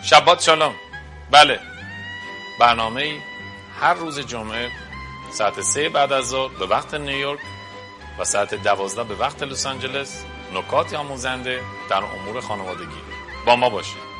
شبات شالوم. بله، برنامه‌ای هر روز جمعه ساعت 3 بعد از ظهر به وقت نیویورک و ساعت 12 به وقت لس آنجلس، نکاتی آموزنده در امور خانوادگی. با ما باشید.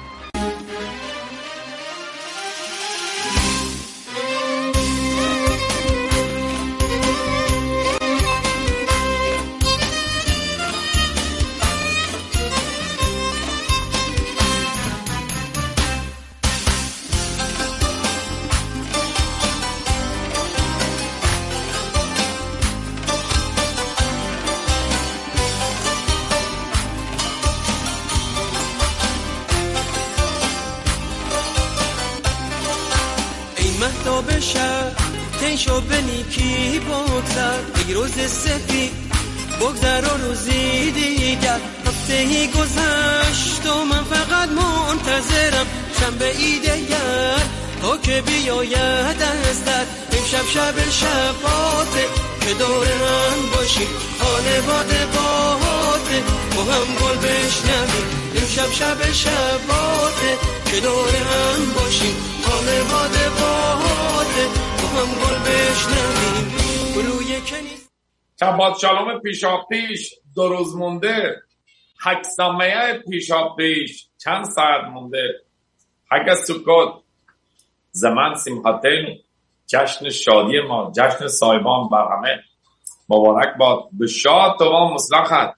مهتاب شب تیشو به نیکی بگذر، ای روز سفید بگذر و روزی دیگر. هفتهی گذشت و من فقط منتظرم شنبه ای دیگر تا که بیاید از در. امشب شب شباته که دور هم باشیم، خانواده باته با هم گل بشنویم. امشب شب شباته که دور هم باشیم، خانواده باته با هم گل بشنویم. روی کنیز شبات شالوم پیشا پیش 2 روز مونده. حکسامه پیشا پیش چند ساعت مونده. حگ سکوت زمان سیمخاتین، جشن شادی ما، جشن سایبان بر همه مبارک باد. به شاد و مصلحت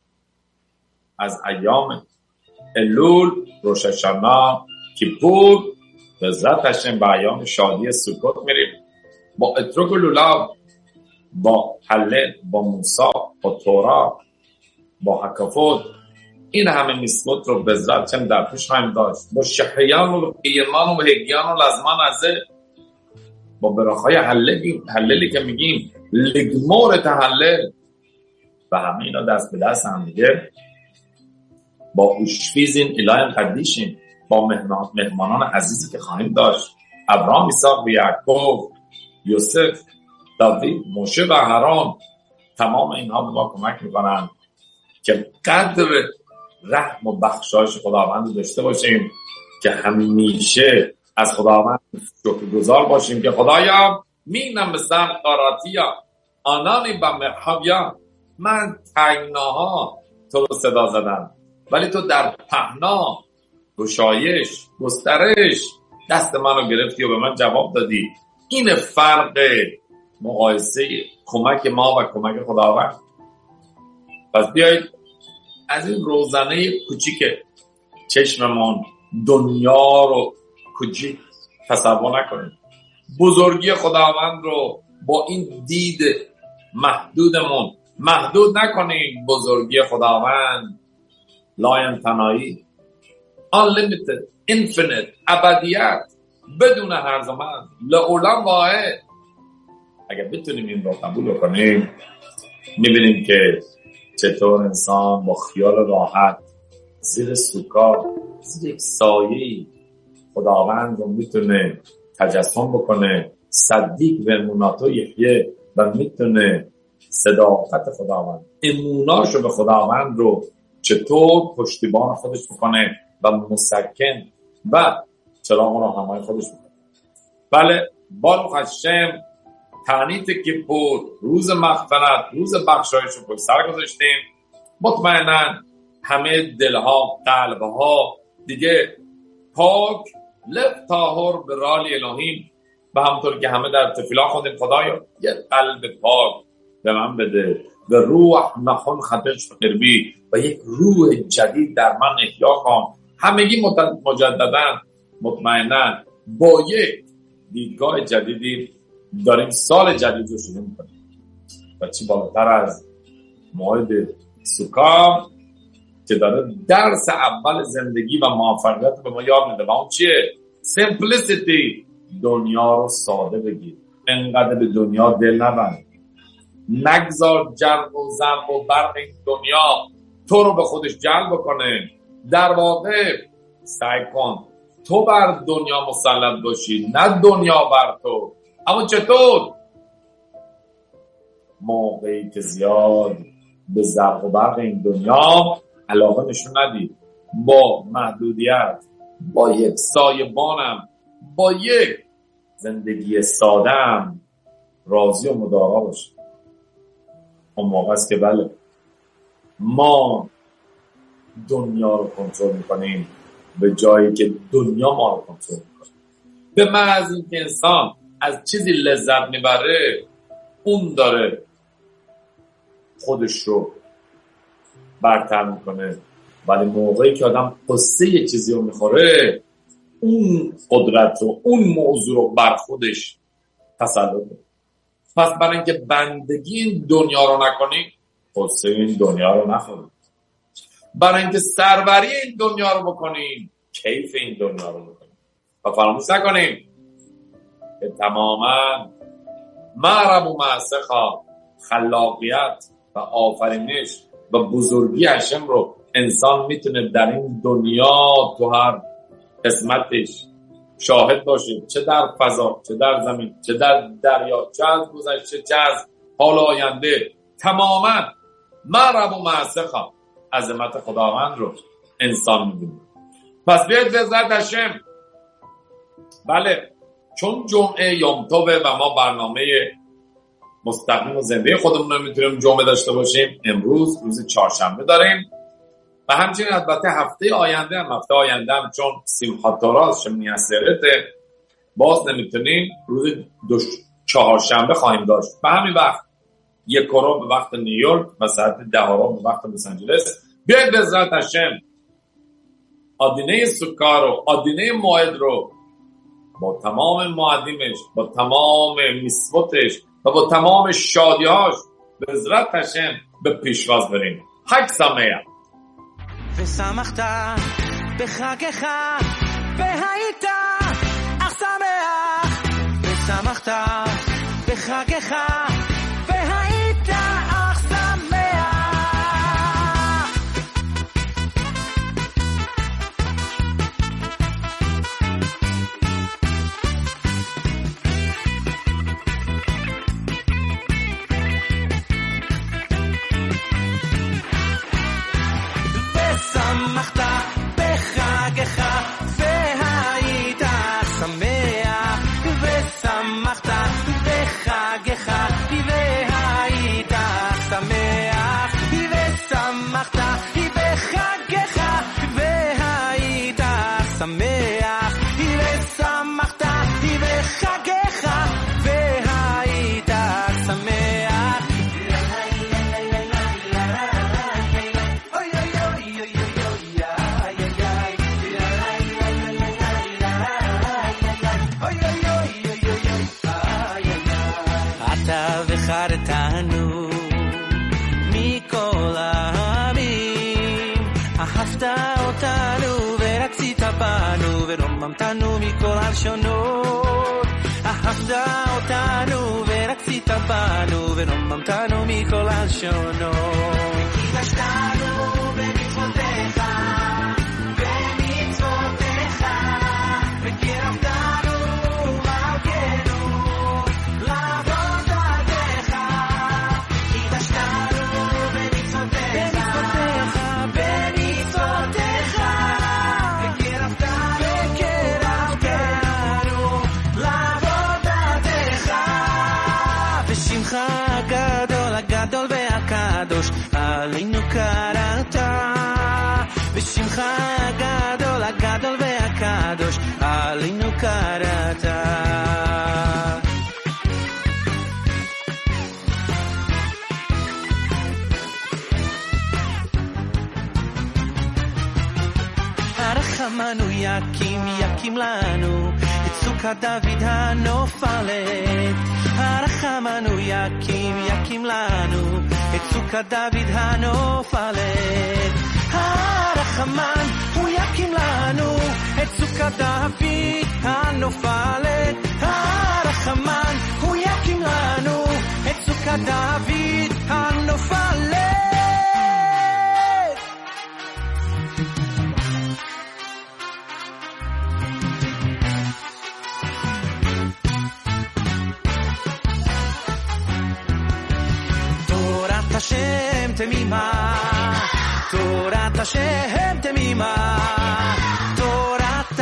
از ایام الول، روش الشنا، کیپور، بذات هشتیم به ایام شادی سکوت میریم با اتروک و لولاب، با حله، با موسا، با تورا، با حکفود. این همه نسبت رو بذات چم در پیش خواهیم داشت با شهریان و ایمان و هگیان و لزمان ازه، با براخای حللی که میگیم لگمور تحلل و همه اینا دست به دست هم دیگه با اوشفیزین الهیم قدیشین، با مهمانان عزیزی که خواهیم داشت، ابراهیم، ایساق و یعقوب، یوسف، داوید، موشه و هارون. تمام اینها به ما کمک میکنن که قدر رحم و بخشایش خداوند داشته باشیم، که همیشه از خداوند شکرگزار باشیم که خدایا مینم بسر قاراتیا آنانی با مرحبیا. من تنگناها تو رو صدا زدم، ولی تو در پهنا گشایش گسترش دست من رو گرفتی و به من جواب دادی. این فرق مقایسه کمک ما و کمک خداوند. پس بیایید از این روزنه کوچیک چشممون دنیا رو کوچیک تصور نکنیم، بزرگی خداوند رو با این دید محدودمون محدود نکنیم. بزرگی خداوند لاینتنایی، unlimited، infinite، ابدیت، بدون هرز و مرز، لعولم واحد. اگر بتونیم این رو قبول کنیم، میبینیم که چطور انسان با خیال راحت زیر سوکا، زیر یک سایه‌ای خداوند رو میتونه تجسم بکنه، صدیق و اموناتو یحیه، و میتونه صداقت خداوند، اموناشو به خداوند رو چطور پشتیبان خودش بکنه و مسکن و چراغ راهنمای خودش بکنه. بله، باروخ هشم، تعنیت کیپور، روز مغفرت، روز بخشایش رو پشت سر گذاشتیم. مطمئنا همه دلها، قلبها دیگه پاک، لب طاهر به رالی الهیم، و همونطور که همه در تفیلا خوندیم خدایا یه قلب پاک به من بده و روح نخون خطش قربی، و یک روح جدید در من احیا کن. همگی مجددا مطمئنا با یک دیدگاه جدیدی داریم سال جدید رو شروع می‌کنیم. و چی بالاتر از موعد سوکا که داره درس اول زندگی و موفقیت به ما یاد میده، و اون چیه؟ سیمپلیسیتی. دنیا رو ساده بگیر، انقدر به دنیا دل نبند، نگذار جرم و زرم و برق این دنیا تو رو به خودش جلب کنه. در واقع سعی کن تو بر دنیا مسلط باشی، نه دنیا بر تو. اما چطور؟ موقعی که زیاد به زرق و برق این دنیا علاقه نشون ندید، با محدودیت با یک سایبانم، با یک زندگی سادم راضی و مدارا باشم. اون موقع است که بله ما دنیا رو کنترل میکنیم به جایی که دنیا ما رو کنترل میکنه. به محض اینکه انسان از چیزی لذت میبره اون داره خودش رو برتر میکنه، ولی موقعی که آدم قصه یه چیزی رو میخوره اون قدرت رو، اون موضوع رو بر خودش تسلط میکنه. پس برای اینکه بندگی این دنیا رو نکنی قصه این دنیا رو نخورید. برای اینکه سروری این دنیا رو بکنیم کیف این دنیا رو بکنیم و فراموش نکنیم که تماما معرب و معسخا خلاقیت و آفرینش و بزرگی هشم رو انسان میتونه در این دنیا تو هر قسمتش شاهد باشه، چه در فضا، چه در زمین، چه در دریا، چه از گذشته، چه از حال آینده. تماما معرب و معسخا عظمت خداوند رو انسان می‌بینه. پس بیاید لذت هشم. بله چون جمعه یوم توبه و ما برنامه مستقیم و زنده خودمون رو میتونیم جمعه داشته باشیم، امروز روز چهارشنبه داریم و همچنین البته هفته آینده هم چون سیمخات تورا شمینی اسرته باز نمیتونیم روز چهارشنبه خواهیم داشت. به همین وقت 1 به وقت نیویورک و ساعت 10 به وقت لس آنجلس بیاید لذت هشم آدینه سکار رو، آدینه موعد رو با تمام معدیمش، با تمام میسوتش و با تمام شادیهاش به عزت هشم به پیشواز بریم. حق سمعه ושמחת בחגך והיית אך שמח ושמחת בחגך והיית אך שמח ושמחת בחגך והיית שמח ושמחת בחגך והיית שמח ושמחת בחגך והיית שמח ושמחת בחגך והיית שמח אתה וחרתנו מכל העמים, אהבת אותנו ורצית בנו ורוממתנו מכל הלשונות. אהבת אותנו ורצית בנו ורוממתנו מכל הלשונות. וקידשתנו במצוותיך במצוותיך וקירבתנו מלכנו לעבודתך. קידשתנו במצוותיך במצוותיך וקירבתנו לעבודתך. ושמך הגדול הגדול והקדוש עלינו קראת. ושמך הגדול הגדול והקדוש עלינו קראת. הרחמנו יקים יקים לנו את סוכת דוד הנופלת. הרחמנו יקים יקים לנו את סוכת דוד הנופלת. הרחמן הוא יקים לנו את סוכת דוד הנופלת. הרחמן הוא יקים לנו את סוכת דוד הנופלת. תורת השם תמימה, תורת השם תמימה, תורת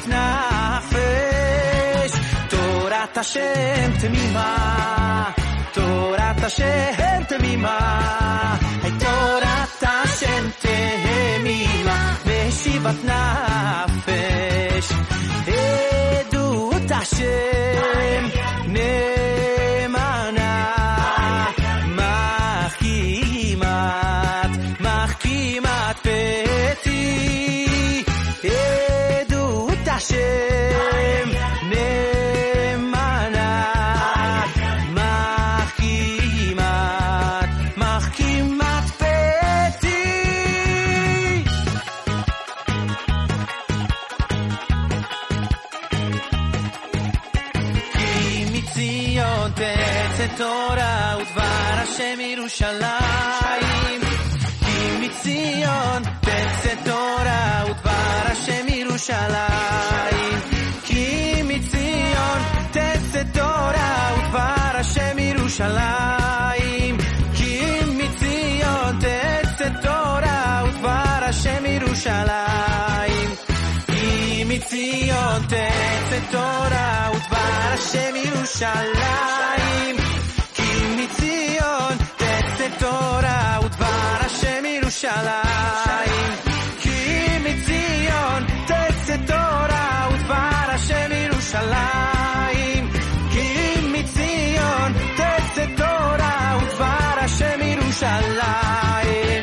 nafesh Torat Hashem temima Torat Hashem temima Hey Torat Hashem temima Veshivat nafesh Edut Hashem Nemana Machkimat Peti Edut Hashem Nemana Machkimat Peti Ki mitzion tetzet Torah udvar Hashem Yerushalayim Ki mitzion tetzet Torah udvar Hashem Yerushalayim Ki mitzion tetzet Torah udvar Hashem Yerushalayim Ki mitzion tetzet Torah udvar Hashem Yerushalayim Ki mitzion tetzet Torah udvar Hashem Yerushalayim Ki mitzion tetzet Torah udvar Hashem Yerushalayim Ki mitzion tetzet Torah udvar Hashem Yerushalayim Ki mitzion tetzet Torah udvar Hashem Yerushalayim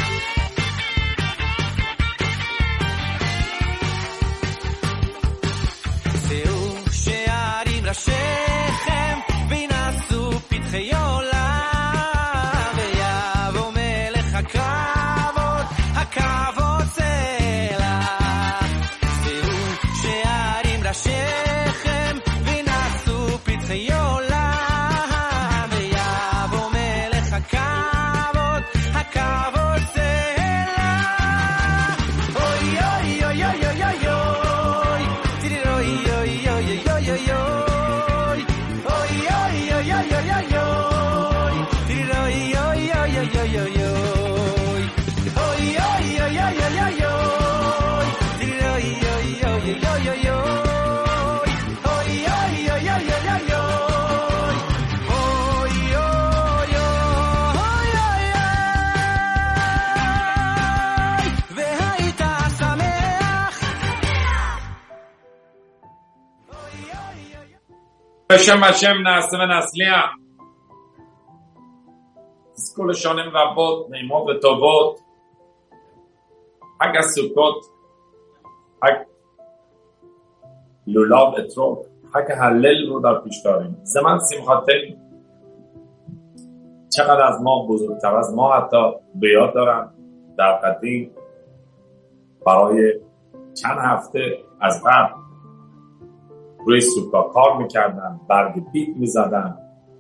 Zeu she'arim rashechem v'inasu pitchei olam ve'yavo melech hakavod hakavod zelach Zeu she'arim rashechem v'inasu pitchei olam ve'yavo melech hakavod hakavod zelach Oy oy oy oy oy oy oy Tiri oy oy oy oy oy oy Oy oy oy oy oy oy oy Tiri oy oy oy oy oy oy Oy oy oy oy oy oy oy Tiri oy oy oy oy oy oy Oy oy oy oy oy oy Oy oy oy והיית שמח בשם השם נעשה ונצליח. תזכו לשנים רבות, נעימות וטובות. חג הסוכות, חג לולב אתרוג, חג הלל رو در پیش داریم. زمان سمحتیم چقدر از ما بزرگتر از ما حتی به یاد دارن در قدیم برای چند هفته از قبل روی سوکا کار میکردن، برگ بیت میزدن،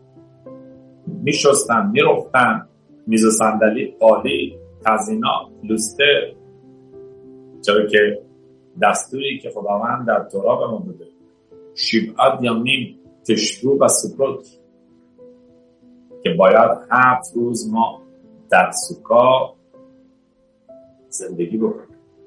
میشستن، میرفتن، میز و صندلی، قالی، تزیینات، لوستر، چرا که دستوری که خداوند در تورا به ما بده 7 یامیم تشبو و سکوت که باید 7 روز ما در سوکا زندگی بکنیم.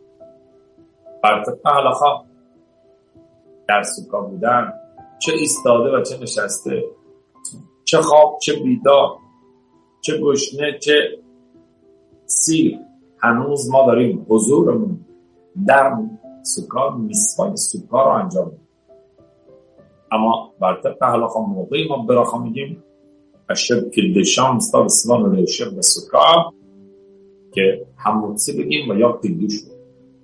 برطبق حلاخا در سوکا بودن، چه ایستاده و چه نشسته، چه خواب چه بیدار، چه گشنه چه سیر، هنوز ما داریم حضورمون در سوکا، میسوای سوکا رو انجام میدیم. اما برطبق حلاخا موقعی ما براخا میگیم اشب کلدشام ستا بسوان ریشب بسوکا که همونسی بگیم و یا کلدوش بگیم.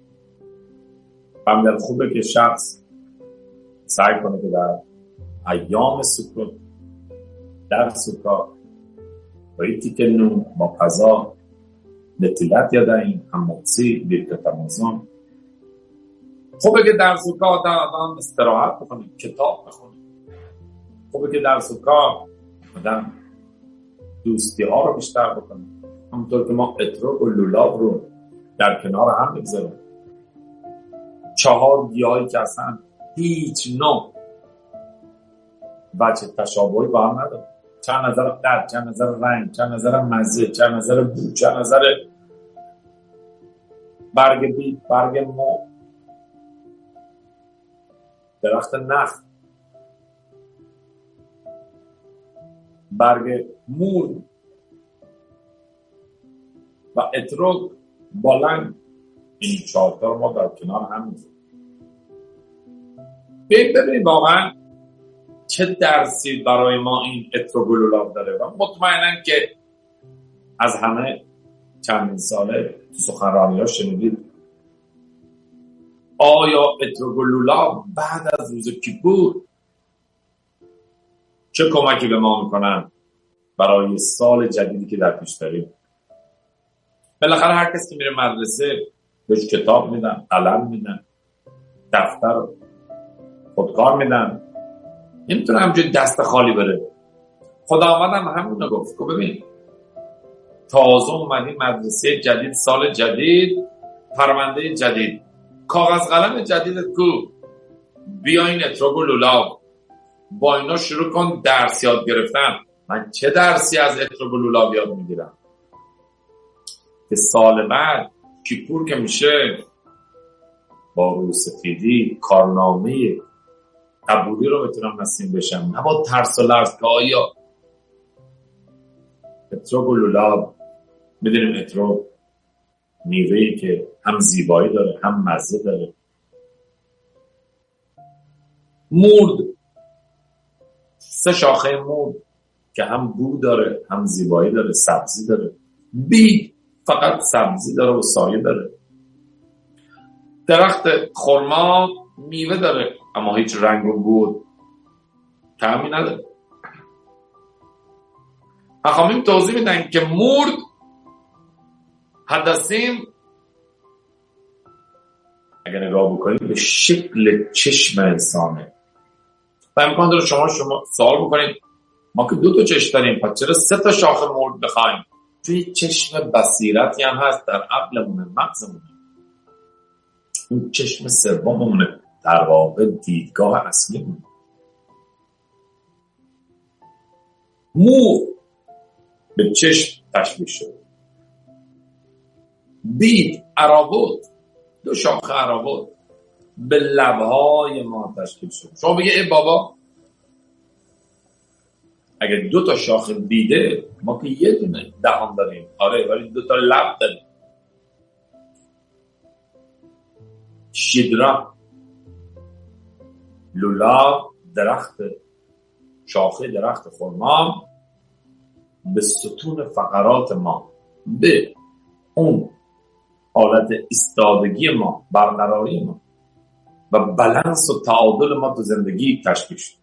بمدر خوبه که شخص سعی کنه که در ایام سکوت در سوکا با ایتی نون با قضا نتیلت یادهیم همونسی بیرکت امازون. خوبه که در سوکا آدم استراحت بکنیم، کتاب بخونیم. خوبه که در سوکا آدم دوستی ها رو بیشتر بکنیم، همونطور که ما اتروک و لولاب رو در کنار هم بگذاریم. 4 گیاهی که اصلا هیچ نوع وجه تشابهی با هم نداره، چه نظر قد، چه نظر رنگ، چه نظر مزه، چه نظر بو، چه نظر برگ بید، برگ مو. درخت نخل، برگ مور و اتروگ بالنگ. این چهارتا رو ما در کنار هم میذاریم. ببینید واقعا چه درسی برای ما این اتروگ و لولاب داره و مطمئنم که از همه چندین ساله تو سخنرانی ها شنیدید آیا اتروگ و لولاب بعد از روز کیپور چه کمکی به ما میکنن برای سال جدیدی که در پیش داریم. بالاخره هر کسی که میره مدرسه بهش کتاب میدن، قلم میدن، دفتر خودکار میدن، نمیتونه همجوری دست خالی بره. خداوند هم همون گفت که ببین تازه اومدی مدرسه جدید، سال جدید، پرونده جدید، کاغذ قلم جدیدت کو، بیا این اتروگ و لولاب با اینا شروع کن درس یاد گرفتن. من چه درسی از اتروگ و لولاب یاد میگیرم که سال بعد کیپور که میشه با روسفیدی کارنامه قبولی رو بتونم نصیب بشم، نه با ترس و لرز که آیا اتروگ و لولاب. میدونیم اتروگ میوهی که هم زیبایی داره هم مزه داره. مورد، 3 شاخه مورد که هم بو داره هم زیبایی داره، سبزی داره. بید فقط سبزی داره و سایه داره. درخت خرما میوه داره اما هیچ رنگ و بو طعمی نداره. اخامیم توضیح میدن که مورد حدثیم اگر نگاه بکنید به شکل چشم انسانه و امکان داره شما سوال بکنید ما که 2 تا چشم داریم پس چرا 3 تا شاخه مورد بخوایم؟ توی چشم بصیرتی هم هست در عقلمونه، مغزمونه. اون چشم سوممونه، در واقع دیدگاه اصلیمونه. مو به چشم تشبیه شد. بید، اراوت، 2 شاخه اراوت به لبهای ما تشکیل شد. شما بگه ای بابا اگر 2 تا شاخه بیده ما که یه دونه دهان داریم. آره ولی 2 تا لب داریم. شیدرا، لولاب، درخت شاخه درخت خرما به ستون فقرات ما، به اون حالت ایستادگی ما، برقراری ما و بالانس و تعادل ما تو زندگی تشکیل شد.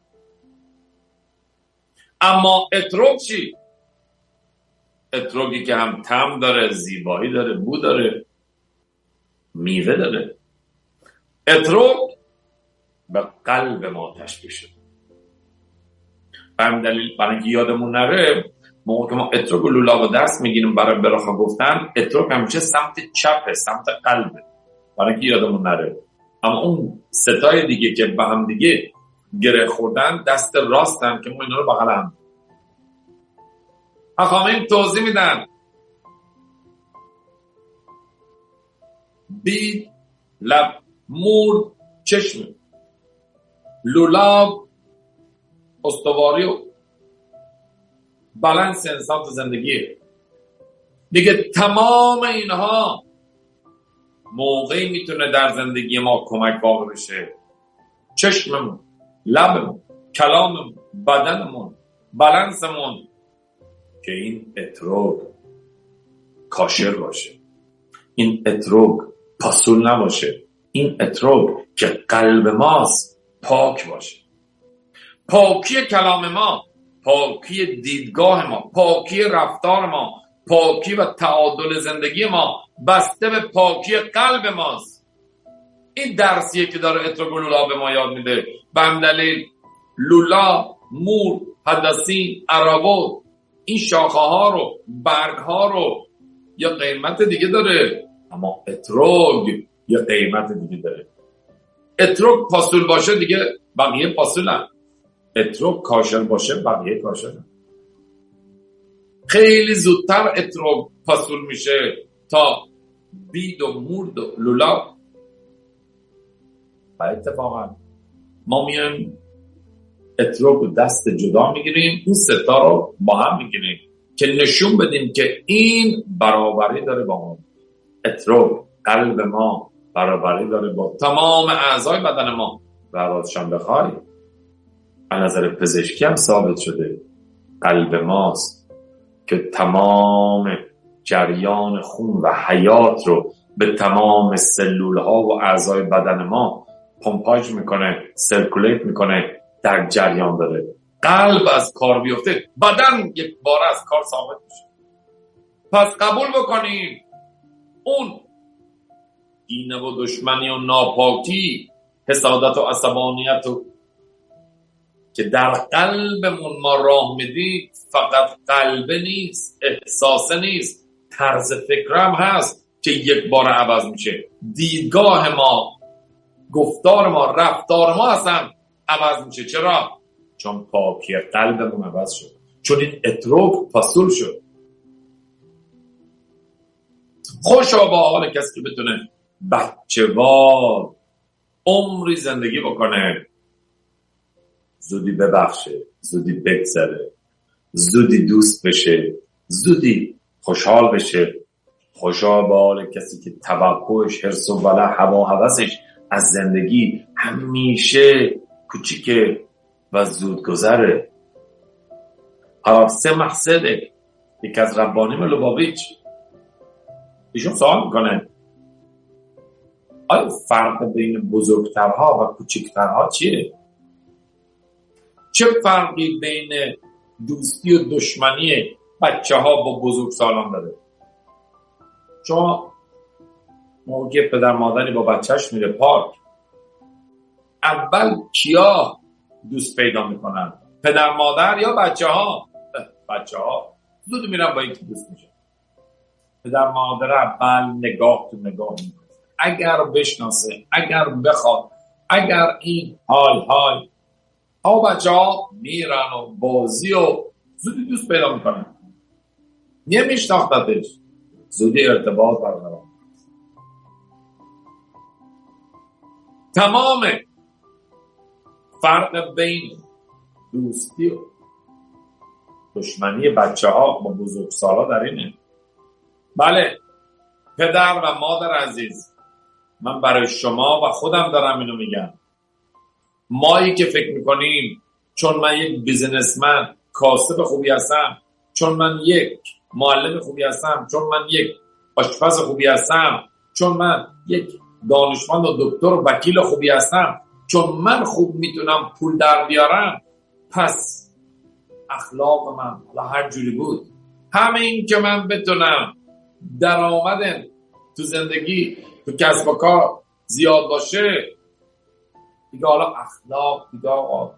اما اتروگ چی؟ اتروگی که هم طعم داره، زیبایی داره، بو داره، میوه داره. اتروگ به قلب ما تشبیه شد. به همین دلیل برای اینکه یادمون نره موقع که ما اتروگ و لولاب درس میگیریم برای براخا گفتن، اتروگ همیشه سمت چپه، سمت قلبه برای اینکه یادمون نره. اما اون 3 تای دیگه که به هم دیگه گره خوردن دست راستن که ما اینا رو بغل هم. اخامیم توضیح میدن بید، لب، مورد، چشم، لولاب استواری و بالانس انسان تو زندگیه. دیگه تمام اینها موقعی میتونه در زندگی ما کمک واقع بشه. چشممون، لبمون، کلاممون، بدنمون، بالانسمون که این اتروگ کاشر باشه، این اتروگ پاسول نباشه، این اتروگ که قلب ماست پاک باشه. پاکی کلام ما، پاکی دیدگاه ما، پاکی رفتار ما، پاکی و تعادل زندگی ما بسته به پاکی قلب ماست. این درسیه که داره اتروگ و لولاب به ما یاد میده. به همین دلیل لولاب، مور، حدثین، اراوت این شاخه ها رو، برگ ها رو یه قیمت دیگه داره، اما اتروگ یه قیمت دیگه داره. اتروگ پاسول باشه دیگه بقیه پاسولن، اتروگ کاشر باشه بقیه کاشرن. خیلی زودتر اتروگ پاسول میشه تا بید و مورد و لولاب. و اتفاقا ما میایم اتروک رو دست جدا میگیریم، این ستا رو با هم میگیریم که نشون بدیم که این برابری داره با ما. اتروک، قلب ما برابری داره با تمام اعضای بدن ما. و رازشان بخوای از نظر پزشکی هم ثابت شده قلب ماست که تمام جریان خون و حیات رو به تمام سلول ها و اعضای بدن ما پمپاژ میکنه، سرکولیت میکنه، در جریان داره. قلب از کار بیفته بدن یک بار از کار ثابت میشه. پس قبول بکنیم اون کینه و دشمنی و ناپاکی، حسادت و عصبانیت و که در قلبمون ما راه میدیم، فقط قلب نیست، احساس نیست، طرز فکرم هست که یک بار عوض میشه. دیدگاه ما، گفتار ما، رفتار ما اصلا عوض میشه. چرا؟ چون پاکی قلبمون عوض شد، چون این اتروک فصول شد. خوشا با حال کسی که بتونه بچه‌وار عمری زندگی بکنه، زودی ببخشه، زودی بگذره، زودی دوست بشه، زودی خوشحال بشه. خوشا با حال کسی که توقعش، حرص و ولع، هوا و هوسش از زندگی همیشه کوچیکه و زود گذره. حافظ محسده، یکی از ربانیم لوباویچ، ایشون سوال میکنه آیا فرق بین بزرگترها و کوچکترها چیه؟ چه فرقی بین دوستی و دشمنی بچه ها با بزرگسالان داره؟ شما موقع پدر مادری با بچهش میره پارک، اول کیا دوست پیدا میکنن؟ پدر مادر یا بچه ها؟ بچه ها زود میرن با یکی دوست میشه. پدر مادر اول نگاه تو نگاه میکنه، اگر بشناسه، اگر بخواد، اگر این های بچه ها میرن و بازی و زودی دوست پیدا میکنن. نمیشناختتش، زودی ارتباط برقرار. تمام فرق بین دوستی و دشمنی بچه ها با بزرگسالا در اینه. بله پدر و مادر عزیز، من برای شما و خودم دارم اینو میگم. مایی که فکر میکنیم چون من یک بیزنسمن کاسب خوبی هستم، چون من یک معلم خوبی هستم، چون من یک آشپز خوبی هستم، چون من یک دانشمند و دکتر و وکیل خوبی هستم، چون من خوب میتونم پول در بیارم، پس اخلاق من حالا هر جوری بود، همه این که من بتونم درآمد تو زندگی تو کسب و کار زیاد باشه، دیگه حالا اخلاق دیگه آقا.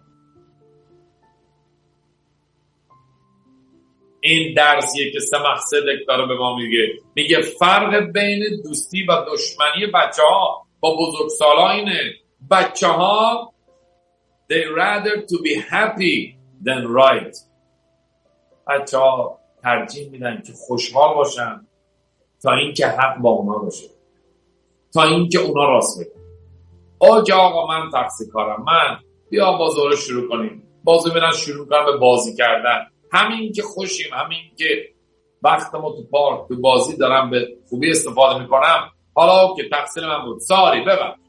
این درسیه که سمح صدق داره به ما میگه فرق بین دوستی و دشمنی بچه ها با بزرگسالا اینه. بچه ها they rather to be happy than right. بچه ها ترجیح میدن که خوشحال باشن تا اینکه حق با اونا باشه، تا اینکه اونا راست بگن. آجا آقا من تقصیر کارم، من بیا بازار شروع کنیم. بازو میرن شروع کنن به بازی کردن. همین که خوشیم، همین که وقت ما تو پارک تو بازی دارم به خوبی استفاده میکنم، حالا که تقصیر من بود، ساری ببخش.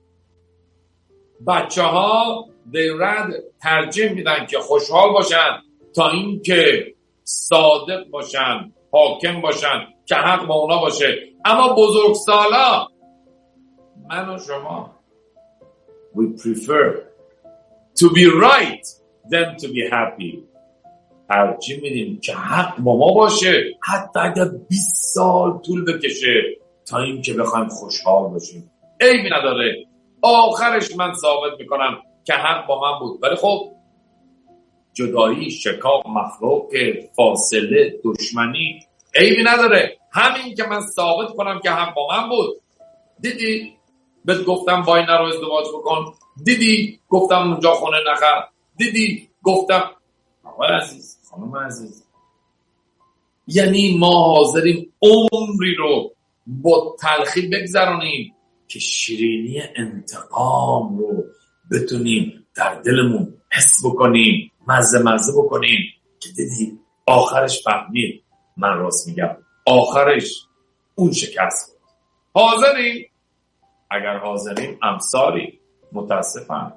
بچه ها ترجیح میدن که خوشحال باشن تا اینکه صادق باشن، حاکم باشن که حق با اونا باشه. اما بزرگسالا، من و شما we prefer to be right than to be happy. ترجیح میدیم که حق با ما باشه، حتی اگر 20 سال طول بکشه تا این که بخوایم خوشحال باشیم. عیبی نداره، آخرش من ثابت میکنم که حق با من بود. ولی خب جدایی، شکاف، مخلوق، فاصله، دشمنی عیبی نداره. همین که من ثابت کنم که حق با من بود. دیدی بهت گفتم وای نرو ازدواج بکن، دیدی گفتم اونجا خونه نخر، دیدی گفتم. آقای عزیز، خانم عزیز، یعنی ما حاضریم عمری رو با تلخی بگذرانیم که شیرینی انتقام رو بتونیم در دلمون حس بکنیم، مزه بکنیم که دیدی آخرش فهمید من راست میگم، آخرش اون شکست بود. حاضرین؟ اگر حاضرین امساری متاسفم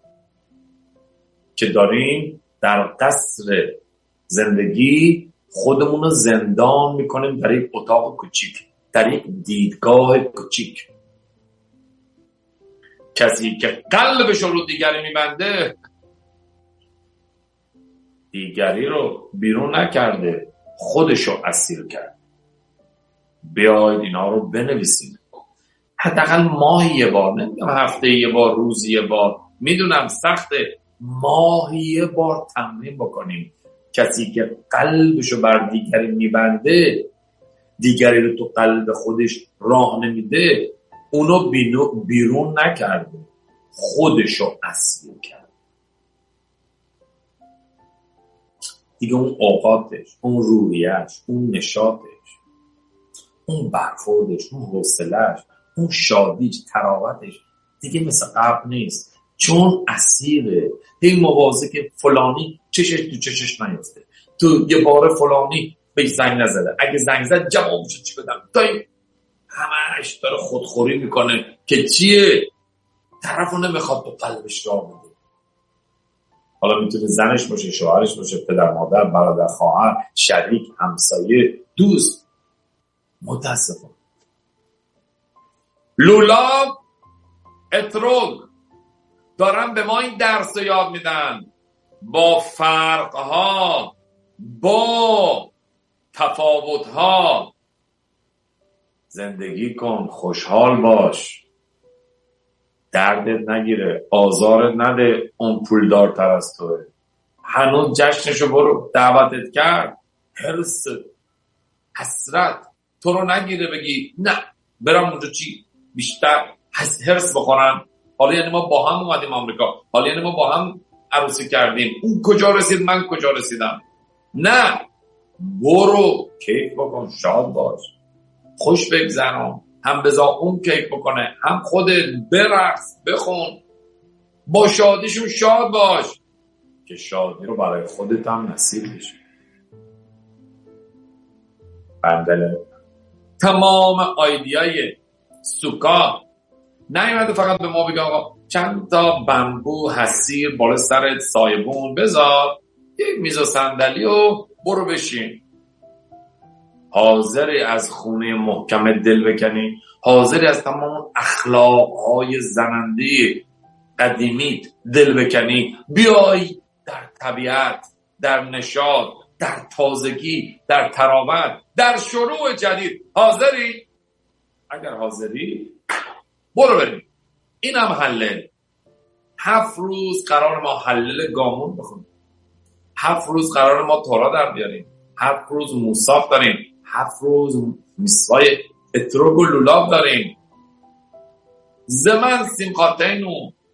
که داریم در قصر زندگی خودمون رو زندان میکنیم در یک اتاق کوچیک، در یک دیدگاه کوچیک. کسی که قلبش رو دیگری میبنده دیگری رو بیرون نکرده، خودش رو اسیر کرد. بیاید اینا رو بنویسید، حداقل ماهی یه بار، نمیدونم هفته یه بار، روزی یه بار، میدونم سخته، ماهی یه بار تمرین بکنیم. کسی که قلبشو بر دیگری میبنده، دیگری رو تو قلب خودش راه نمیده، اونو بیرون نکرده، خودشو اسیر کرد. دیگه اون اوقاتش، اون روحیش، اون نشاطش، اون برخوردش، اون حوصله‌اش، اون شادیش، تراوتش دیگه مثل قبل نیست، چون اسیره. هی مواظب که فلانی چشش تو چشش نیفته، تو یه بار فلانی بهش زنگ نزده، اگه زنگ زد جوابشو چی بدم، تا همش داره خودخوری میکنه که چیه، طرفو نمیخواد تو قلبش راه بده. حالا میتونه زنش باشه، شوهرش باشه، پدر مادر، برادر خواهر، شریک، همسایه، دوست. متاسفانه لولاب، اتروگ دارن به ما این درس رو یاد میدن. با فرقها، با تفاوتها زندگی کن، خوشحال باش، دردت نگیره، آزارت نده اون پولدارتر از توه. هنوز جشنشو برو، دعوتت کرد، حرص حسرت تو رو نگیره بگی نه برم اونجا چی بیشتر حرص بخورم. حالا یعنی ما با هم اومدیم آمریکا، حالا یعنی ما با هم عروسی کردیم، اون کجا رسید من کجا رسیدم. نه، برو کیف بکن، شاد باش، خوش بگذرم، هم بذار اون کیف بکنه، هم خودت برقص، بخون، با شادیشون شاد باش که شادی رو برای خودت هم نصیب بشه. بندله تمام آیدیای سوکا نیومده فقط به ما بگه آقا چند تا بمبو حسیر بالا سرت سایبون بذار، یک میز و صندلی و برو بشین. حاضری از خونه محکم دل بکنی، حاضری از تمام اخلاقهای زننده قدیمیت دل بکنی، بیای در طبیعت، در نشاط، در تازگی، در تراوت، در شروع جدید. حاضری؟ اگر حاضری برو بریم. این هم حله. 7 روز قرار ما حلل گامون بخونیم، 7 روز قرار ما تورا در بیاریم، 7 روز موساف داریم، 7 روز مسوای اتروگ و لولاب داریم. زمن سیمخاتینو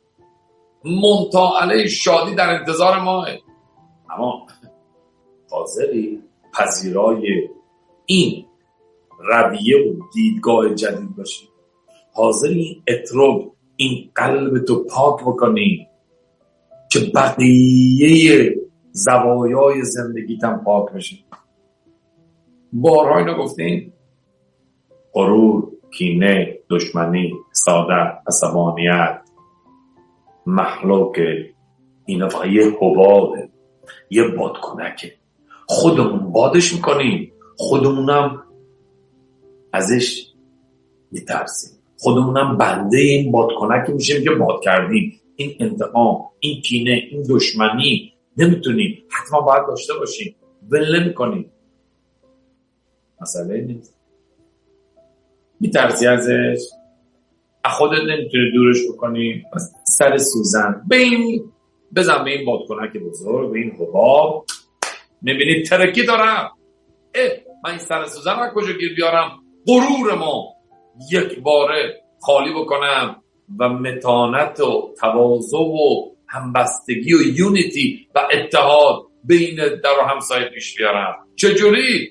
منطقه شادی در انتظار ماه. اما حاضری پذیرای این رویه و دیدگاه جدید باشی؟ حاضری اتروگ این قلب تو پاک بکنی که بقیه زوایای زندگیتم پاک بشه؟ بارها اینو گفتیم، غرور، کینه، دشمنی، حسادت، عصبانیت، مخلوق، اینا فقط یه حبابه، یه بادکنکه. خودمون بادش میکنیم، خودمونم ازش میترسیم، خودمونم بنده این بادکنکی میشیم که باد کردیم. این انتقام، این کینه، این دشمنی نمیتونیم، حتما باید داشته باشیم، ول نمیکنیم. مسئله نیست، میترسی ازش، خودت نمیتونی دورش بکنی، سر سوزن بزن به این بادکنک بزرگ، به این حباب. میبینی ترکی دارم، من این سر سوزن رو کجا گیر بیارم؟ غرور ما یک باره خالی بکنم و متانت و تواضع و همبستگی و یونیتی و اتحاد بین در و همسایه پیش بیارم. چجوری؟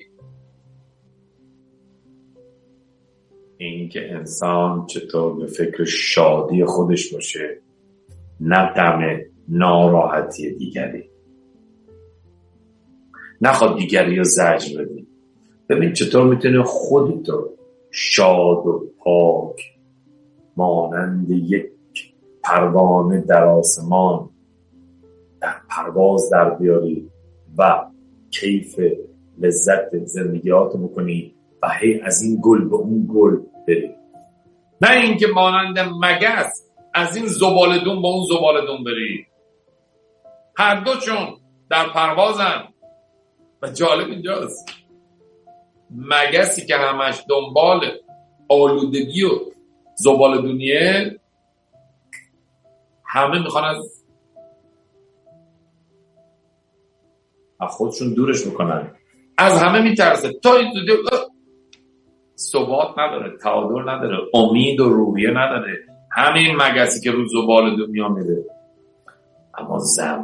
این که انسان چطور به فکر شادی خودش باشه، نه غم ناراحتی دیگری. نخواد دیگری رو زجر بدی. ببین چطور میتونی خودتو شاد و پاک مانند یک پروانه در آسمان در پرواز در بیاری و کیف لذت زندگیاتو بکنی و هی از این گل به اون گل بری، نه اینکه مانند مگس از این زبالدون به اون زبالدون بری. هر دو چون در پروازن. و جالب اینجاست مگسی که همش دنبال آلودگی و زبالدونیه، همه میخوان از خودشون دورش بکنن، از همه میترسه، تا ثبات نداره، تعادل نداره، امید و روحیه نداره. همین مگسی که رو زبال دنیا میره. اما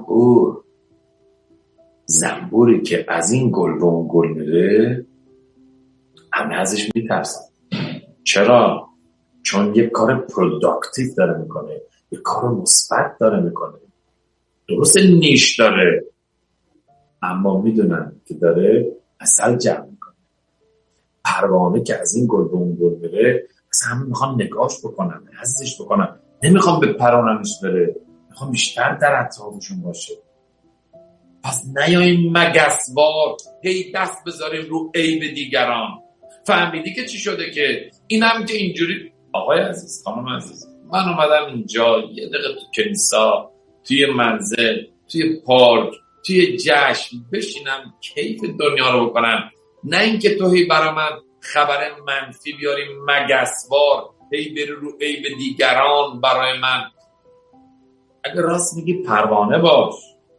زنبوری که از این گل به اون گل میره، همه ازش میترسن. چرا؟ چون یک کار پروداکتیو داره میکنه، یک کار مثبت داره میکنه. درست نیش داره، اما میدونن که داره عسل جمع میکنه. پروانه که از این گل به اون گل میره، اصلا همه میخوان نگاش بکنن، حزش بکنن، نمیخوان به پرانش بره، میخوان بیشتر در اطرافشون باشه. پس نیاییم مگسوار هی دست بذاریم رو عیب دیگران. فهمیدی که چی شده که اینم که اینجوری؟ آقای عزیز، خانم عزیز، من اومدم اینجا یه دقیقه تو کلیسا، توی منزل، توی پارک، توی جشن بشینم کیف دنیا رو بکنم، نه اینکه تو هی برای من خبر منفی بیاری مگسوار، هی بری رو عیب دیگران برای من. اگه راست میگی پروانه باش،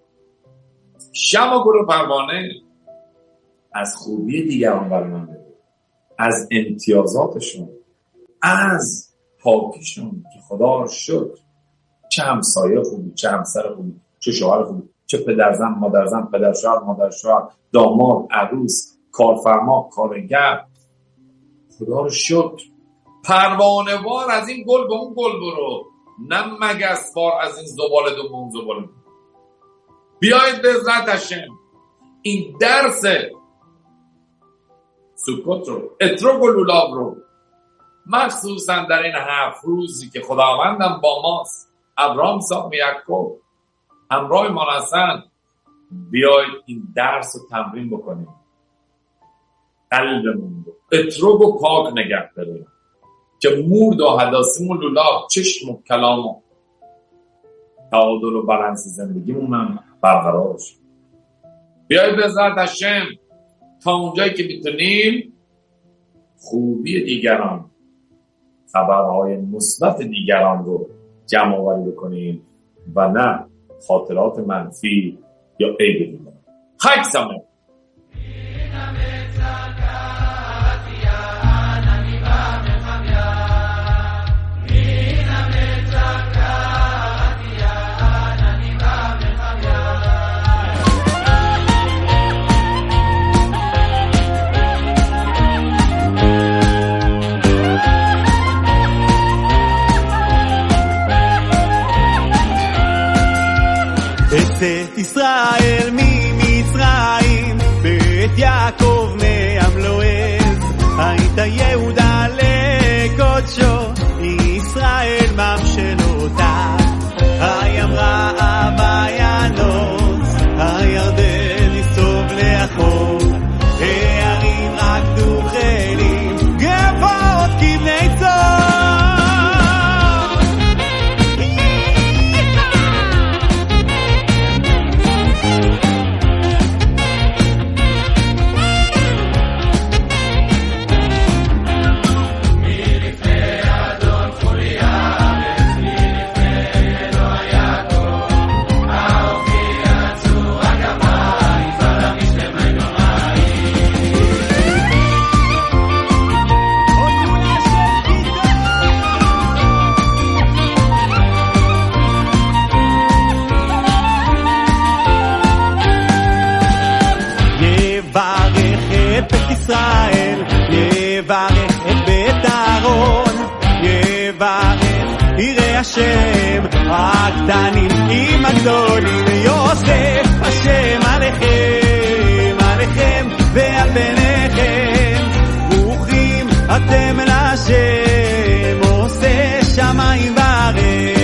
شمع گل پروانه، از خوبی دیگران برای من بگو، از امتیازاتشون، از پاکیشون که خدا رو شکر، چه همسایه خوبی، چه همسر خوبی، چه شوهر خوبی، چه پدرزن، مادرزن، پدرشوهر، مادرشوهر، داماد، عروس، کارفرما، کارگر. خدا رو شکر. پروانه وار از این گل به اون گل برو، نه مگس وار از این زباله به اون زباله. بیایید به عزت هشم این درس سکوت رو، اتروگ و لولاب رو، مخصوصا در این 7 روزی که خداوندم با ماست، ابراهیم، اسحاق، یعقوب همراه ما هستن، بیایید این درس رو تمرین بکنیم. قلبمون رو اتروگ و پاک نگه داریم که مورد و حداسیم و لولاب، چشم و کلام و تعادل و بالانس زندگیمون هم برقرار شد. بیایید به عزت هشم تا اونجایی که میتونیم خوبی دیگران، خبرهای مثبت دیگران رو جمع آوری بکنیم و نه خاطرات منفی یا عیب دیگران. خیلی سامه את ישראל ממצרים, בית יעקב מעמלועז, היית יהודה לקודשו, ישראל ממשלותיו, הים רעב הינוס, הירדן יסוב לאחור, הערים רקדו חיילים, גבעות כבני צאן. ישראל יברך את בית אהרון, יברך יראה השם הקטנים עם הגדולים, יוסף השם עליכם, עליכם ועל בניכם, ברוכים אתם אל השם עושה שמיים וארץ.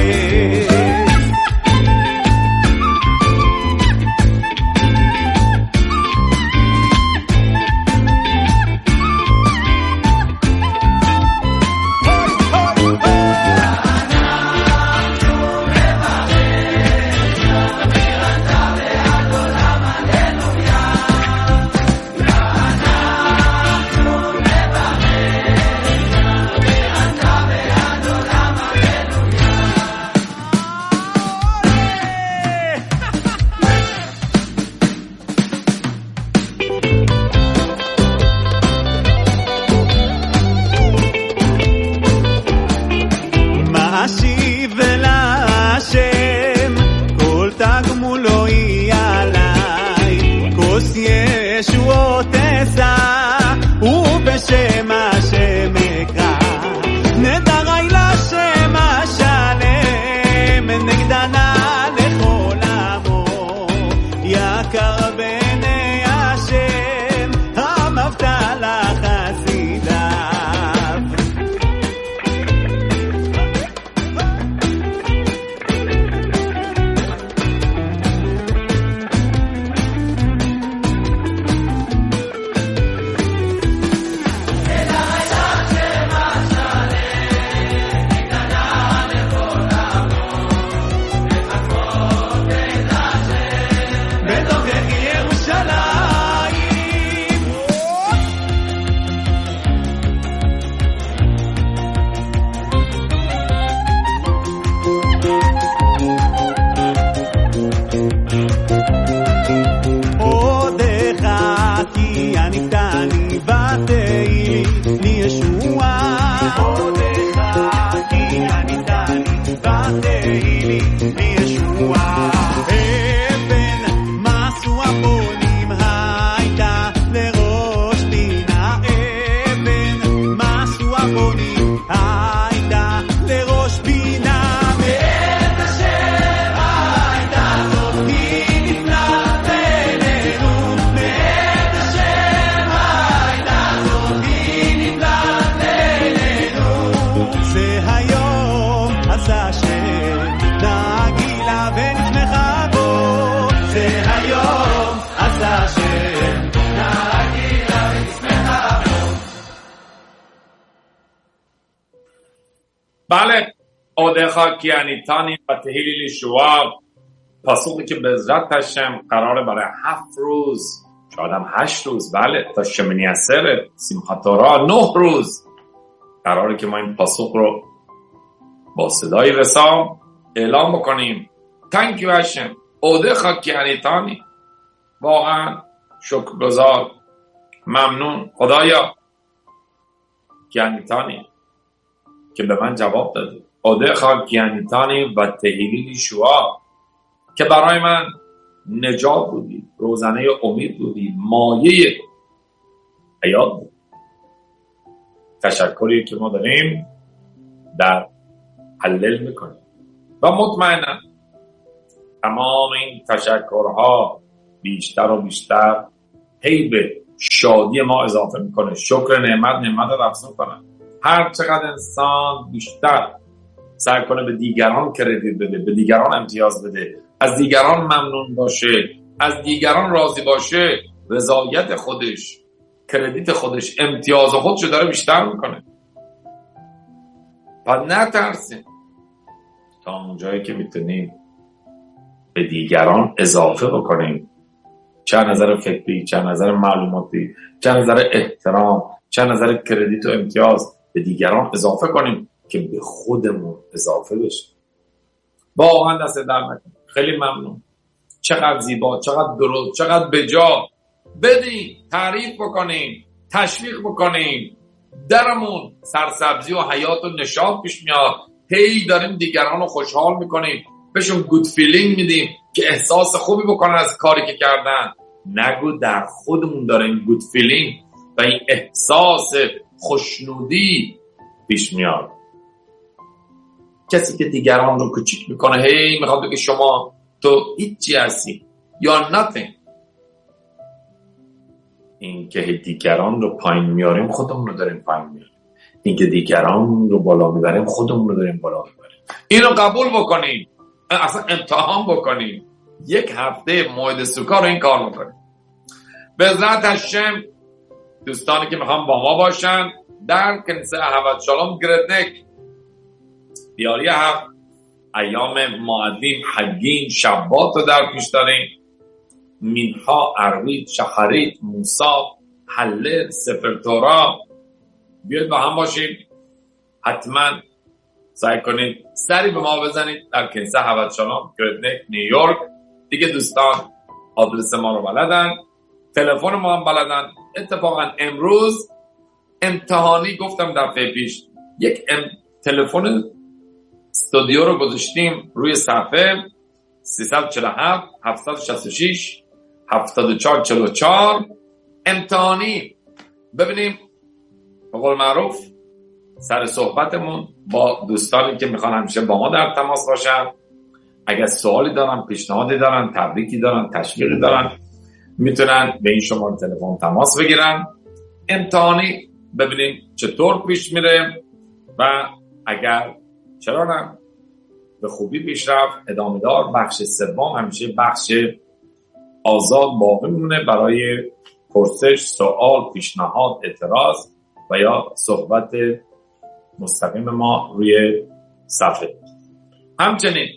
בלק עודך כי עניתני ותהי לי שועה, פסוקי که בעזרת השם قراره برای 7 روز، شاید هم 8 روز، بله تا شمینی عصر سیمخت تورا 9 روز قراره که ما این پاسخ رو با صدای رسام اعلام بکنیم. Thank you هاشم عودخ کی عניתני، واقعا شکرگزار، ممنون خدایا کی عניתני که به من جواب دادی. عودخ کی عניתני و تهی لی شوعا، که برای من نجات بودی، روزنه امید بودی، مایه حیات بود. تشکری که ما داریم در حلل میکنیم و مطمئنم تمام این تشکرها بیشتر و بیشتر هی به شادی ما اضافه میکنه. شکر نعمت رو افزون کنه. هر چقدر انسان بیشتر سعی کنه به دیگران کردیت بده، به دیگران امتیاز بده، از دیگران ممنون باشه، از دیگران راضی باشه، رضایت خودش، کردیت خودش، امتیاز خودشو داره بیشتر میکنه. پس نترسیم، تا اونجایی که میتونیم به دیگران اضافه بکنیم، چه نظر فکری، چه نظر معلوماتی، چه نظر احترام، چه نظر کردیت و امتیاز به دیگران اضافه کنیم که به خودمون اضافه بشه. واقعا دست در نکنیم. خیلی ممنون. چقدر زیبا، چقدر درست، چقدر بجا. بدین، تعریف بکنیم، تشویق بکنیم، درمون سرسبزی و حیات و نشاط پیش میاد. هی داریم دیگران رو خوشحال میکنیم، بهشون گود فیلینگ میدیم که احساس خوبی بکنن از کاری که کردن. نگو در خودمون داریم گود فیلینگ و این احساس خوشنودی پیش میاد. کسی که دیگران رو کوچیک میکنه، هی میخواد بگه شما تو هیچی هستی، you are nothing. این که دیگران رو پایین میاریم خودمون رو داریم پایین میاریم، این که دیگران رو بالا میبریم خودمون رو داریم بالا میبریم. اینو قبول بکنیم، اصلا امتحان بکنیم، یک هفته موعد سوکا رو این کار بکنیم. به عزت هشم دوستانی که میخوام با ما باشن در کنیسه احوت شالوم گردنک بیاری هفت ایام معدیم حگین شبات رو در پیش داریم، مینها، عروید، شخرید، موسا، حله، سفر تورا. بیاید با هم باشیم، حتما سعی کنید سری به ما بزنید در کنیسه احوت شالوم گردنک نیویورک. دیگه دوستان آدرس ما رو بلدن، تلفن ما هم بلدن. اتفاقا امروز امتحانی گفتم دفعه پیش یک تلفن استودیو رو گذاشتیم روی صفحه 347 766 7444 امتحانی. ببینیم به قول معروف سر صحبتمون با دوستانی که میخوان همیشه با ما در تماس باشن. اگر سوالی دارن، پیشنهادی دارن، تبریکی دارن، تشویقی دارن، میتونن به این شماره تلفن تماس بگیرن. امتحانی ببینیم چطور پیش میره و اگر چرا نه به خوبی پیش رفت ادامه دار. بخش سوم همیشه بخش آزاد باقی میمونه برای پرسش، سوال، پیشنهاد، اعتراض و یا صحبت مستقیم ما روی صفحه. همچنین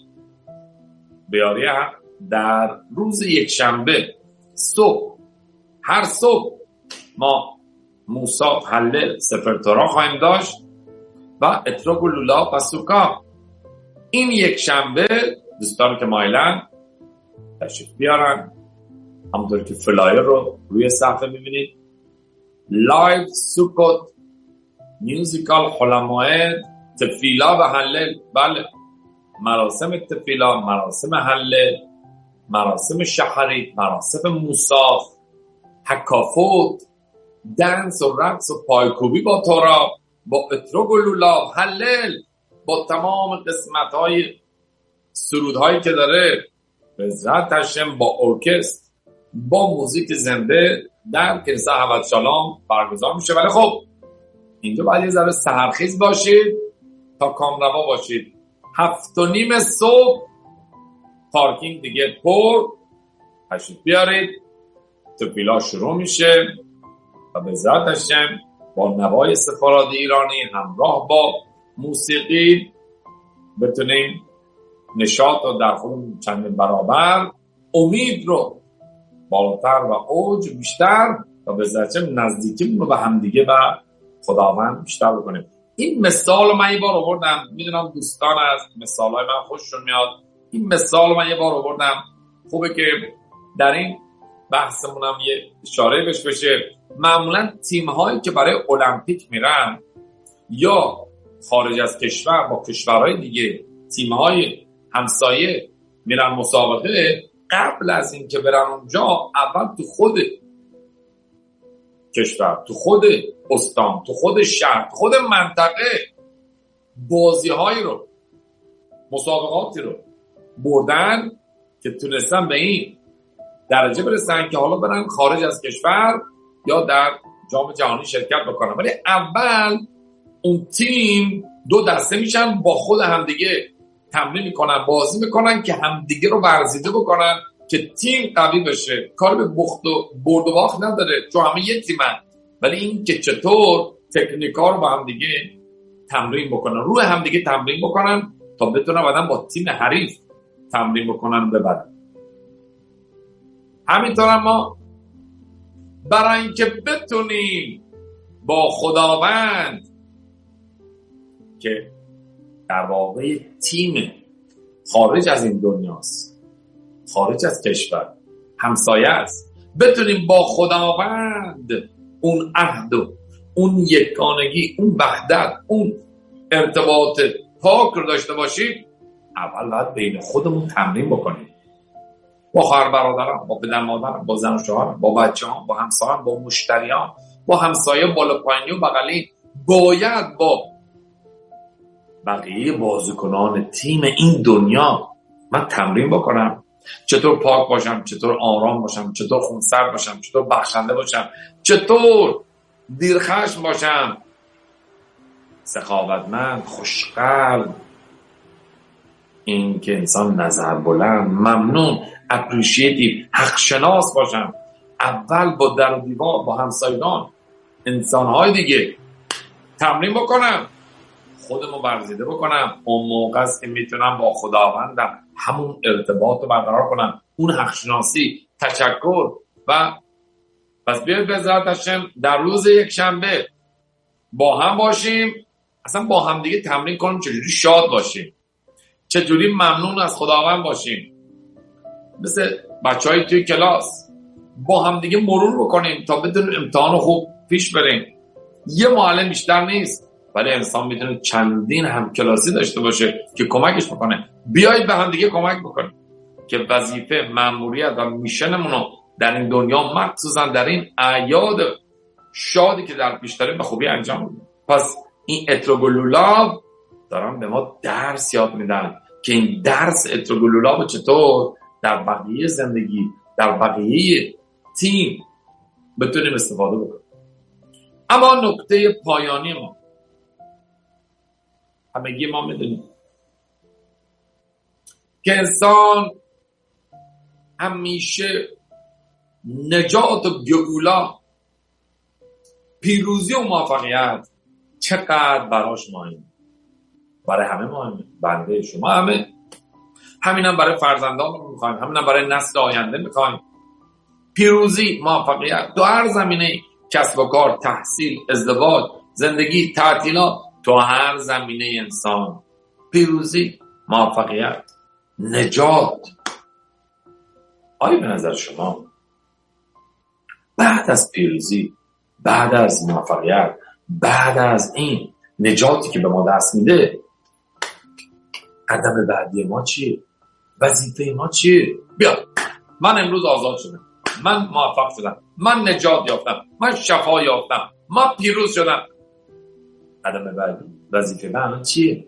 بیاری در روز یک شنبه صبح، هر صبح ما موسا، حله، سفر تورا خواهیم داشت و اتروگ و لولا و سوکا. این یک شنبه دوستان که مایلن تشریف بیارن. همونطور که فلایر رو روی صفحه میبینید، لایو سوکوت میوزیکال حلموعد تفیلا و حله. بله، مراسم تفیلا، مراسم حله، مراسم شحرید، مراسم موساف، حکافوت، دنس و رقص و پایکوبی با تورا، با اتروگ و لولا، حلل، با تمام قسمت‌های سرودهایی که داره، به عزت هشم با ارکستر، با موزیک زنده در کنیسه احوت شالوم برگزار میشه. ولی خب اینجا باید یه ذره سحرخیز باشید تا کامروا باشید. 7:30 صبح پارکینگ دیگه پر، تشریف بیارید، تفیلا شروع میشه و به عزت هشم با نوای سفارات ایرانی همراه با موسیقی بتونیم نشاط رو در خودمون چند برابر، امید رو بالاتر و اوج بیشتر و به عزت هشم نزدیکیمون رو به همدیگه و خداوند بیشتر بکنیم. این مثال من یه بار آوردم، میدونم دوستان از مثالای من خوششون میاد. این مثال من یه بار آوردم، خوبه که در این بحثمون هم یه اشاره بهش بشه. معمولا تیم هایی که برای المپیک میرن یا خارج از کشور با کشورهای دیگه تیم های همسایه میرن مسابقه، قبل از این که برن اونجا اول تو خود کشور، تو خود استان، تو خود شهر، تو خود منطقه بازی هایی رو، مسابقاتی رو بردن که تونستن به این درجه برسن که حالا برن خارج از کشور یا در جام جهانی شرکت بکنن. ولی اول اون تیم دو دسته میشن، با خود همدیگه تمرین میکنن، بازی میکنن که همدیگه رو ورزیده بکنن که تیم قوی بشه. کار به بخت و برد و باخت نداره، چون همه یه تیمن. ولی این که چطور تکنیکا رو با همدیگه تمرین بکنن، روی همدیگه تمرین بکنن تا بتونن بعدن با تیم حریف تمرین بکنن و ببرن. همینطور ما برای اینکه بتونیم با خداوند که در واقع تیم خارج از این دنیاست، خارج از کشور، همسایه است، بتونیم با خداوند اون عهد و اون یگانگی، اون وحدت، اون ارتباط پاک رو داشته باشیم، اول باید بین خودمون تمرین بکنیم. با خواهر برادران، با پدر مادران، با زن و شوهر، با بچه‌ها، با همسایه‌ها، با مشتریان، با همسایه بالا پایینی و بغلی، باید با بقیه بازیکنان تیم این دنیا من تمرین بکنم چطور پاک باشم، چطور آرام باشم، چطور خونسرد باشم، چطور بخشنده باشم، چطور دیرخشم باشم، سخاوتمند، خوشقلب، این که انسان نظر بلند، ممنون، اپریشیتیو، حق شناس باشم. اول با در و دیوار، با همسایگان، انسانهای دیگه تمرین بکنم، خودمو ورزیده بکنم. اون موقع است که میتونم با خداوندم همون ارتباط رو برقرار کنم، اون حق شناسی، تشکر. و پس بیاید به ذات هاشم در روز یک شنبه با هم باشیم، اصلا با هم دیگه تمرین کنیم چجوری شاد باشیم، چجوری ممنون از خداوند باشیم. مثل بچهای توی کلاس با هم دیگه مرور بکنیم تا بدونیم امتحان خوب پیش بریم. یه معلم بیشتر نیست، ولی انسان میتونه چندین همکلاسی داشته باشه که کمکش بکنه. بیایید به هم دیگه کمک بکنیم که وظیفه، مأموریت و میشنمون رو در این دنیا، مخصوصا در این اعیاد شادی که در پیش داریم، به خوبی انجام بدیم. پس این اتروگلولاب دارن به ما درس یاد میدن که این درس اتروگلولاب چطور در بقیه زندگی، در بقیه تیم بتونیم استفاده بکنیم. اما نکته پایانی ما، همگی ما میدونیم که انسان همیشه نجات و گئولا، پیروزی و موفقیت چقدر براش مهمه. برای همه مهمه، بنده شما همه. همینم برای فرزندان رو میخوایم، همینم برای نسل آینده میخوایم. پیروزی، موفقیت تو هر زمینه، کسب و کار، تحصیل، ازدواج، زندگی، تعطیلات، تو هر زمینه انسان پیروزی، موفقیت، نجات. آیا به نظر شما بعد از پیروزی، بعد از موفقیت، بعد از این نجاتی که به ما دست میده، قدم بعدی ما چیه؟ وظیفه ما چیه؟ بیا، من امروز آزاد شدم، من موفق شدم، من نجات یافتم، من شفا یافتم، من پیروز شدم. قدم بعدی، وظیفه من چیه؟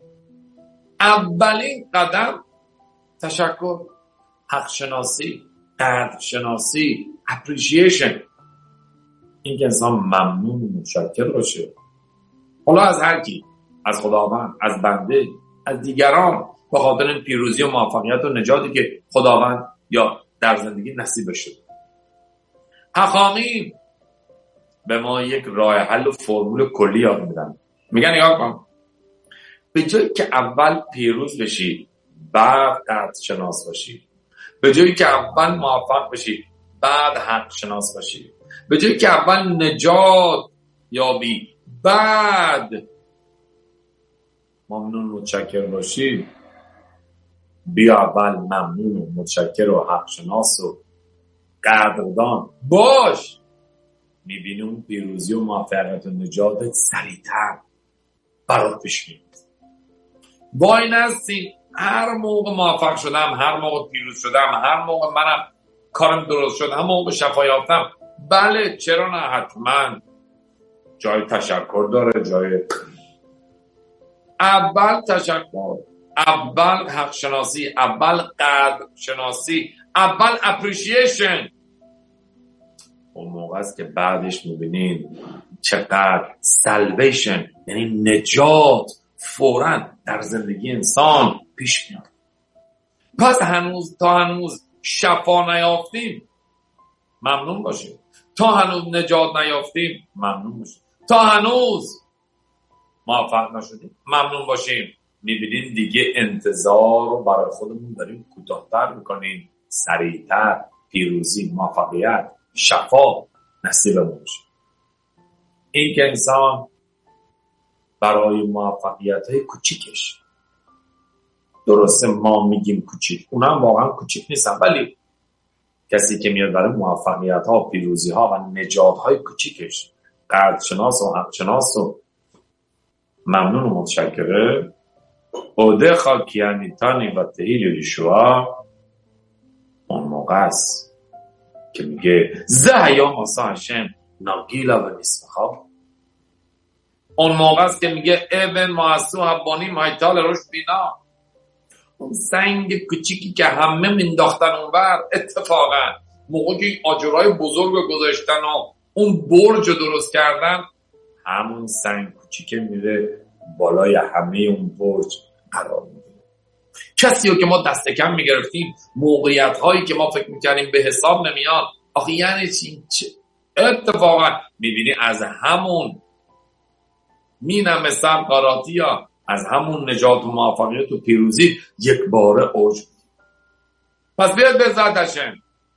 اولین قدم تشکر، حق شناسی، قدر شناسی، اپریشیشن. این که انسان ممنون و متشکر باشه، حالا از هر کی، از خداوند، از بنده، از دیگران، به خاطر پیروزی و موفقیت و نجاتی که خداوند یا در زندگی نصیب شده. حقانی به ما یک راه حل و فرمول کلی یاد میدن. میگن نگاه کن، به جایی که اول پیروز بشی بعد قدر شناس باشی، به جایی که اول موفق بشی بعد حق شناس باشی، به جایی که اول نجات یابی بعد ممنون متشکر باشی، بیا اول ممنون و متشکر و حق شناس و قدردان باش. میبینیم پیروزی و موفقیت و نجاتت سریعتر برات پیش میاد. وای نستین هر موقع موفق شدم، هر موقع پیروز شدم، هر موقع منم کارم درست شد، هر موقع شفا یافتم. بله، چرا نه؟ حتما جای تشکر داره، جای اول تشکر، اول حق شناسی، اول قدر شناسی، اول اپریشیشن. اون موقع است که بعدش میبینین چقدر سالویشن، یعنی نجات، فوراً در زندگی انسان پیش میاد. پس هنوز شفا نیافتیم ممنون باشیم، تا هنوز نجات نیافتیم ممنون باشیم، تا هنوز موفق نشدیم ممنون باشیم. میبینین دیگه انتظار رو برای خودمون داریم کوتاه‌تر میکنیم، سریعتر پیروزی، موفقیت، شفا نصیبمون میشه. این که انسان برای موفقیت‌های کوچیکش، درسته ما میگیم کوچیک، اونا هم واقعا کوچیک نیستن، ولی کسی که میاد برای موفقیت‌ها، پیروزی‌ها و نجات‌های کوچیکش قدرشناس و حقشناس و ممنون و متشکره، اوده خاکیانی تانی و تهیل یشوع، اون موقع است که میگه زه یا ماسا هشم ناگیلا و نصف خواب. اون موقع است که میگه ابن معصو حبانی مایتال روش بینا، اون سنگ کوچیکی که همه مینداختن اونور، اتفاقا موقعی که این آجرهای بزرگ رو گذاشتن و اون برج رو درست کردن، همون سنگ کوچیکه میره بالای همه اون برج قرار میگیره. کسی رو که ما دست کم میگرفتیم، موقعیت هایی که ما فکر میکردیم به حساب نمیاد، آخه یعنی چی؟ اتفاقا میبینی از همون مینم سبقاراتی ها، از همون نجات و موفقیت و پیروزی یک باره اوج. پس بیاد به ذاتشن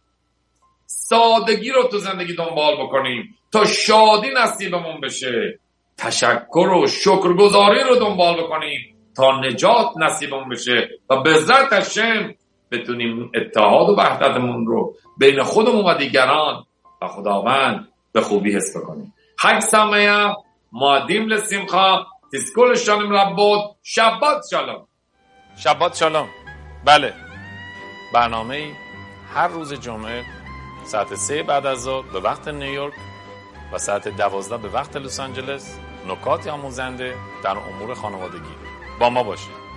سادگی رو تو زندگی دنبال بکنیم تا شادی نصیبمون بشه، تشکر و شکرگزاری رو دنبال بکنیم تا نجات نصیبمون بشه و به ذاتشن بتونیم اتحاد و وحدتمون رو بین خودمون و دیگران و خداوند به خوبی حس بکنیم. حج سمعه مادیم لسیمخا تسکول شانم ربود. شبات شالوم. شبات شالوم. بله، برنامه هر روز جمعه ساعت 3 بعد از ظهر به وقت نیویورک و ساعت 12 به وقت لس آنجلس، نکاتی آموزنده در امور خانوادگی. با ما باشید.